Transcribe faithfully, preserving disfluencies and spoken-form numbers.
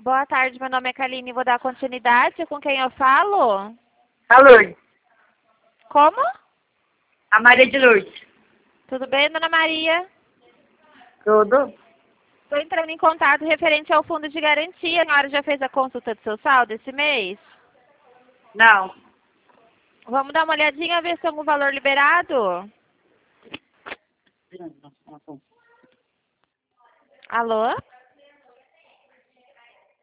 Boa tarde, meu nome é Kaline, vou dar continuidade. Com quem eu falo? A Lourdes. Como? A Maria de Lourdes. Tudo bem, dona Maria? Tudo? Estou entrando em contato referente ao fundo de garantia. A senhora já fez a consulta do seu saldo esse mês? Não. Vamos dar uma olhadinha, ver se tem algum valor liberado? Alô?